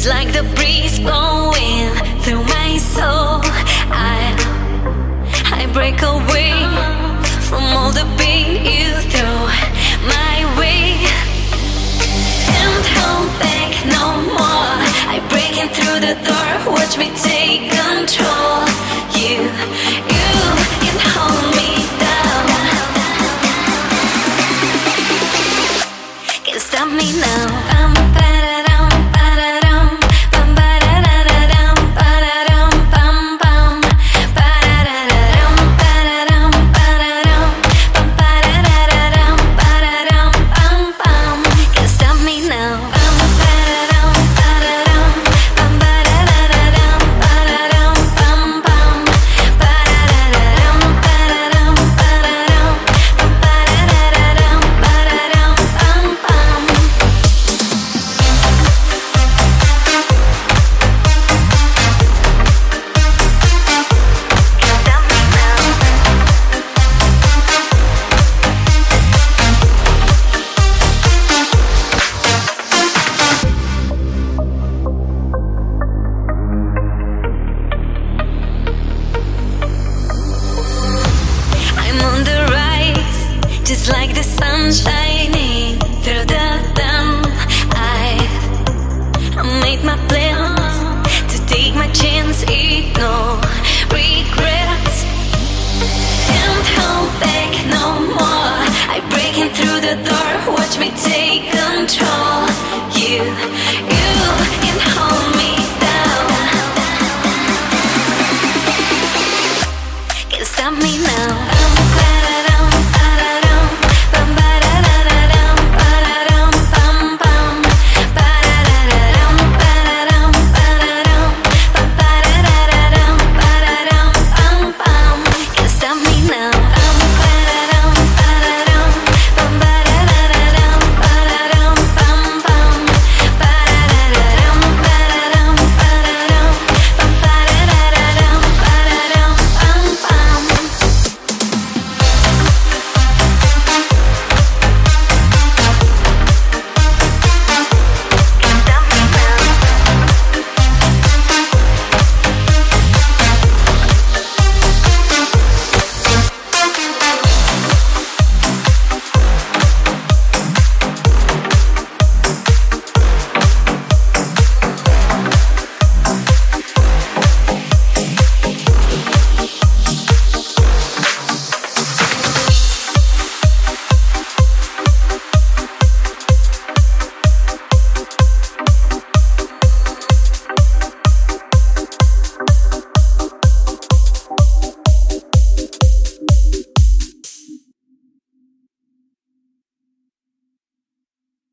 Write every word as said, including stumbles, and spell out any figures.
like the breeze blowing through my soul. I, I break away from all the pain you throw my way. Can't hold back no more. I breaking through the door. Watch me take control. You, you can hold me down. Can't stop me now. Just like the sun shining through the dawn, I, I made my plans to take my chance, ignore regrets. Can't hold back no more. I breaking through the door. Watch me take control. You. you